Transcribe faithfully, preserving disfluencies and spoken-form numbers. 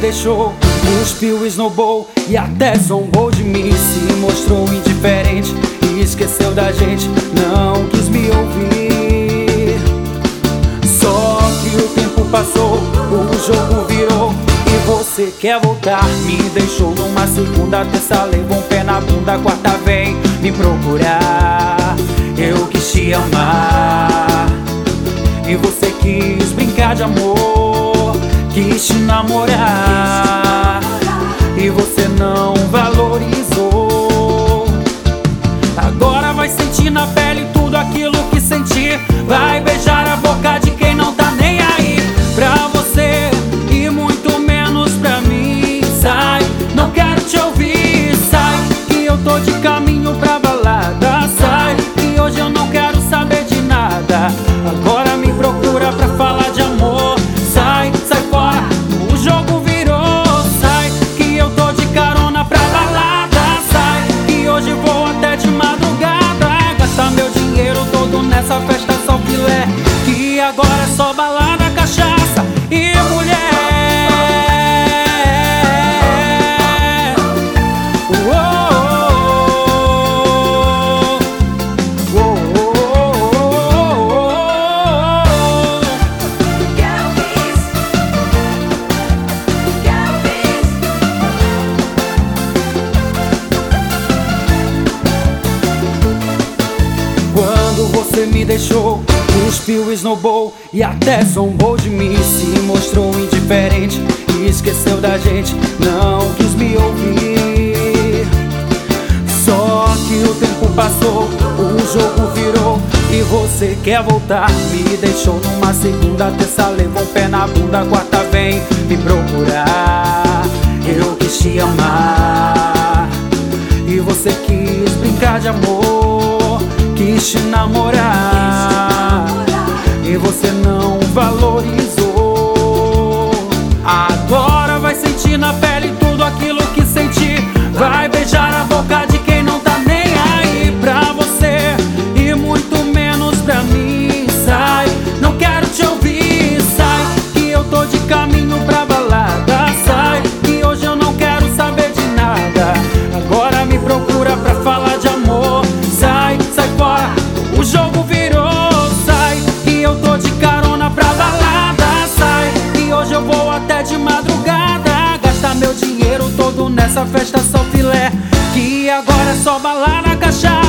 deixou, cuspiu, snowball e até zombou de mim. Se mostrou indiferente e esqueceu da gente, não quis me ouvir. Só que o tempo passou, o jogo virou e você quer voltar. Me deixou numa segunda, terça levou um pé na bunda, quarta vem me procurar. Eu quis te amar e você quis brincar de amor, quis te namorar e você não valorizou. Agora vai sentir na pele tudo aquilo que sentir. Vai beijar a boca de quem não tá nem aí pra você e muito menos pra mim. Sai, não quero te ouvir. Sai, que eu tô de caminho pra balada. Sai, que hoje eu não quero saber de nada. Agora me procura pra falar de amor. Sai, sai fora, o jogo virou. Sai, que eu tô de carona pra balada. Sai, que hoje vou até de madrugada. Gastar meu dinheiro todo nessa festa só filé, que agora é só balada, cachaça e mulher. Quando você me deixou, cuspiu, snowball e até zombou de mim. Se mostrou indiferente e esqueceu da gente, não quis me ouvir. Só que o tempo passou, o jogo virou e você quer voltar. Me deixou numa segunda, terça levou um pé na bunda, quarta vem me procurar. Eu quis te amar e você quis brincar de amor, quis te namorar e você não valorizou. Agora vai sentir na pele tudo aquilo que sentir. Vai beijar a boca de quem não tá nem aí pra você e muito menos pra mim. Sai, não quero te ouvir. Sai, que eu tô de caminho pra balada. Sai, que hoje eu não quero saber de nada. Agora me procura pra falar de amor. Sai, sai fora, o jogo virou. Sai, que eu tô de carona pra balada. Sai, que hoje eu vou até de madrugada. Gastar meu dinheiro todo nessa festa só filé, que agora é só balada, cachaça